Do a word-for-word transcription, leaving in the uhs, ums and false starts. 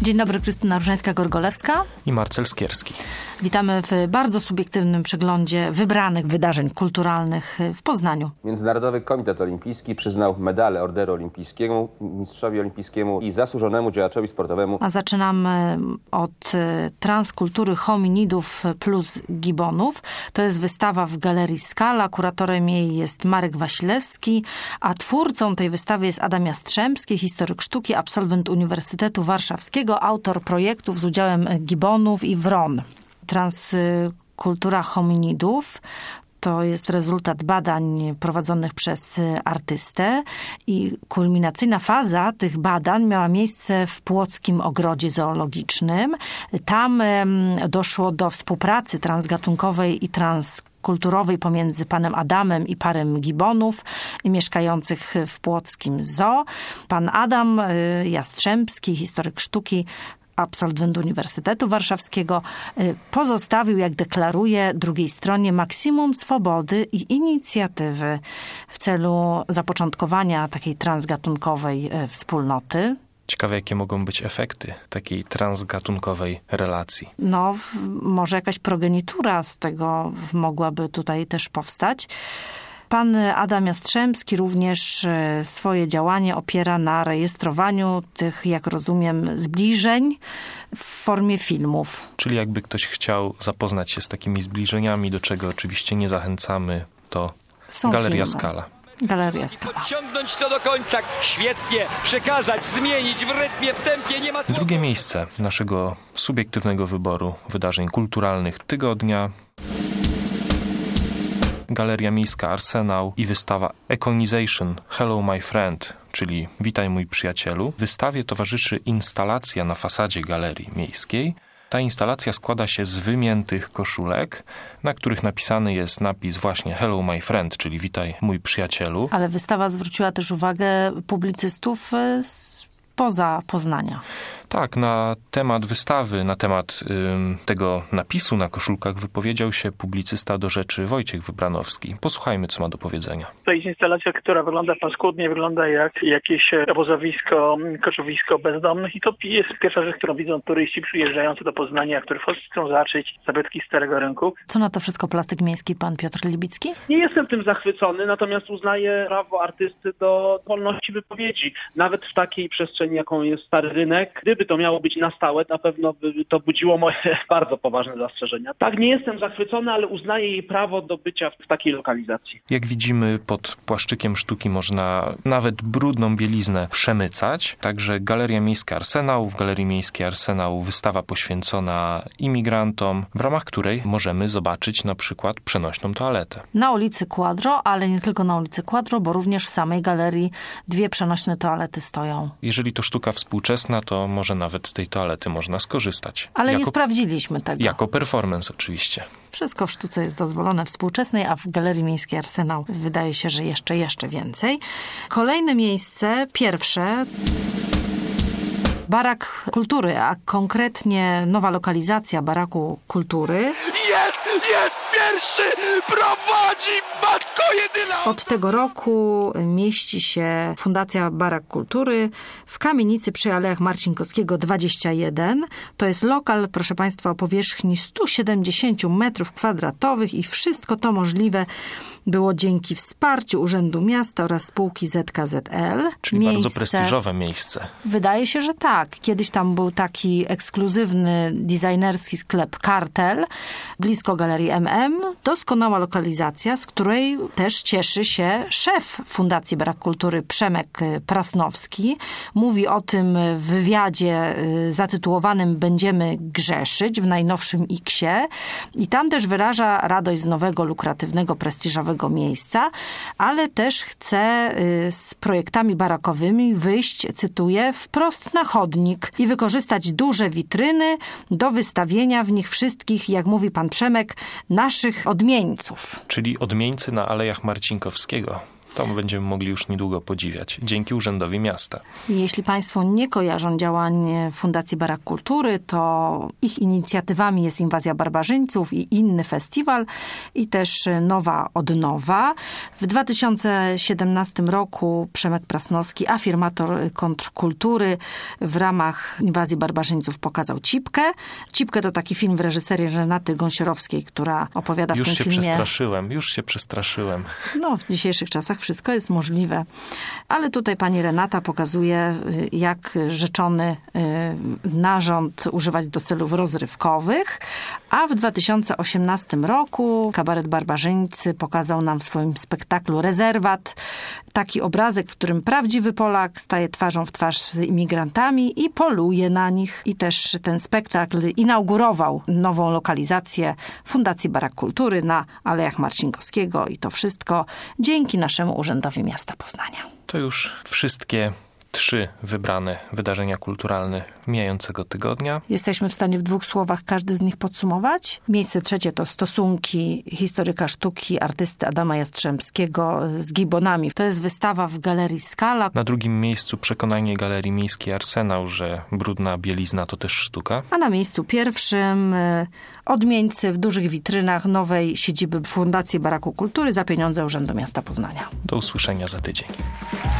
Dzień dobry, Krystyna Różańska-Gorgolewska i Marcel Skierski. Witamy w bardzo subiektywnym przeglądzie wybranych wydarzeń kulturalnych w Poznaniu. Międzynarodowy Komitet Olimpijski przyznał medale Orderu Olimpijskiemu, mistrzowi olimpijskiemu i zasłużonemu działaczowi sportowemu. A zaczynamy od transkultury hominidów plus gibbonów. To jest wystawa w Galerii Skala. Kuratorem jej jest Marek Wasilewski, a twórcą tej wystawy jest Adam Jastrzębski, historyk sztuki, absolwent Uniwersytetu Warszawskiego, autor projektów z udziałem gibbonów i wron. Transkultura hominidów to jest rezultat badań prowadzonych przez artystę i kulminacyjna faza tych badań miała miejsce w Płockim Ogrodzie Zoologicznym. Tam doszło do współpracy transgatunkowej i transkulturowej pomiędzy panem Adamem i parem gibbonów mieszkających w płockim zoo. Pan Adam Jastrzębski, historyk sztuki, absolwent Uniwersytetu Warszawskiego, pozostawił, jak deklaruje, drugiej stronie maksimum swobody i inicjatywy w celu zapoczątkowania takiej transgatunkowej wspólnoty. Ciekawe, jakie mogą być efekty takiej transgatunkowej relacji. No, może jakaś progenitura z tego mogłaby tutaj też powstać. Pan Adam Jastrzębski również swoje działanie opiera na rejestrowaniu tych, jak rozumiem, zbliżeń w formie filmów. Czyli jakby ktoś chciał zapoznać się z takimi zbliżeniami, do czego oczywiście nie zachęcamy, to Są Galeria filmy. Skala. Galeria Skala. Podciągnąć to do końca, świetnie, przekazać, zmienić w rytmie, w tempie, nie ma... Drugie miejsce naszego subiektywnego wyboru wydarzeń kulturalnych tygodnia. Galeria Miejska Arsenał i wystawa Econization Hello My Friend, czyli Witaj mój przyjacielu. Wystawie towarzyszy instalacja na fasadzie Galerii Miejskiej. Ta instalacja składa się z wymiętych koszulek, na których napisany jest napis właśnie Hello My Friend, czyli Witaj mój przyjacielu. Ale wystawa zwróciła też uwagę publicystów spoza Poznania. Tak, na temat wystawy, na temat ym, tego napisu na koszulkach wypowiedział się publicysta do rzeczy Wojciech Wybranowski. Posłuchajmy, co ma do powiedzenia. To jest instalacja, która wygląda paskudnie, wygląda jak jakieś obozowisko, koczowisko bezdomnych i to jest pierwsza rzecz, którą widzą turyści przyjeżdżający do Poznania, którzy chcą zobaczyć zabytki Starego Rynku. Co na to wszystko plastyk miejski pan Piotr Libicki? Nie jestem tym zachwycony, natomiast uznaję prawo artysty do wolności wypowiedzi. Nawet w takiej przestrzeni, jaką jest Stary Rynek, gdyby to miało być na stałe, na pewno by to budziło moje bardzo poważne zastrzeżenia. Tak, nie jestem zachwycony, ale uznaję jej prawo do bycia w takiej lokalizacji. Jak widzimy, pod płaszczykiem sztuki można nawet brudną bieliznę przemycać. Także Galeria Miejska Arsenał, w Galerii Miejskiej Arsenał wystawa poświęcona imigrantom, w ramach której możemy zobaczyć na przykład przenośną toaletę. Na ulicy Quadro, ale nie tylko na ulicy Quadro, bo również w samej galerii dwie przenośne toalety stoją. Jeżeli to sztuka współczesna, to może nawet z tej toalety można skorzystać. Ale jako, nie sprawdziliśmy tego. Jako performance oczywiście. Wszystko w sztuce jest dozwolone współczesnej, a w Galerii Miejskiej Arsenał wydaje się, że jeszcze, jeszcze więcej. Kolejne miejsce, pierwsze... Barak Kultury, a konkretnie nowa lokalizacja Baraku Kultury. Jest! Jest! Pierwszy! Prowadzi! Matko jedyna! Od tego roku mieści się Fundacja Barak Kultury w kamienicy przy Alejach Marcinkowskiego dwadzieścia jeden. To jest lokal, proszę Państwa, o powierzchni sto siedemdziesiąt metrów kwadratowych i wszystko to możliwe było dzięki wsparciu Urzędu Miasta oraz spółki Z K Z L. Czyli miejsce, bardzo prestiżowe miejsce. Wydaje się, że tak. Kiedyś tam był taki ekskluzywny, designerski sklep Kartel, blisko Galerii M M. Doskonała lokalizacja, z której też cieszy się szef Fundacji Barak Kultury Przemek Prasnowski. Mówi o tym w wywiadzie zatytułowanym Będziemy grzeszyć w najnowszym X-ie. I tam też wyraża radość z nowego, lukratywnego, prestiżowego miejsca, ale też chce z projektami barakowymi wyjść, cytuję, wprost na chodnik i wykorzystać duże witryny do wystawienia w nich wszystkich, jak mówi pan Przemek, naszych odmieńców. Czyli odmieńcy na Alejach Marcinkowskiego. To będziemy mogli już niedługo podziwiać. Dzięki Urzędowi Miasta. Jeśli Państwo nie kojarzą działań Fundacji Barak Kultury, to ich inicjatywami jest Inwazja Barbarzyńców i inny festiwal i też Nowa Odnowa. W dwa tysiące siedemnastym roku Przemek Prasnowski, afirmator kontrkultury, w ramach Inwazji Barbarzyńców pokazał Cipkę. Cipkę to taki film w reżyserii Renaty Gąsiorowskiej, która opowiada w już tym się filmie... przestraszyłem, już się przestraszyłem. No, w dzisiejszych czasach wszystko jest możliwe. Ale tutaj pani Renata pokazuje, jak rzeczony narząd używać do celów rozrywkowych. A w dwa tysiące osiemnastym roku Kabaret Barbarzyńcy pokazał nam w swoim spektaklu Rezerwat taki obrazek, w którym prawdziwy Polak staje twarzą w twarz z imigrantami i poluje na nich. I też ten spektakl inaugurował nową lokalizację Fundacji Barak Kultury na Alejach Marcinkowskiego i to wszystko dzięki naszemu Urzędowi Miasta Poznania. To już wszystkie trzy wybrane wydarzenia kulturalne mijającego tygodnia. Jesteśmy w stanie w dwóch słowach każdy z nich podsumować. Miejsce trzecie to stosunki historyka sztuki, artysty Adama Jastrzębskiego z Gibonami. To jest wystawa w Galerii Skala. Na drugim miejscu przekonanie Galerii Miejskiej Arsenał, że brudna bielizna to też sztuka. A na miejscu pierwszym odmieńcy w dużych witrynach nowej siedziby Fundacji Baraku Kultury za pieniądze Urzędu Miasta Poznania. Do usłyszenia za tydzień.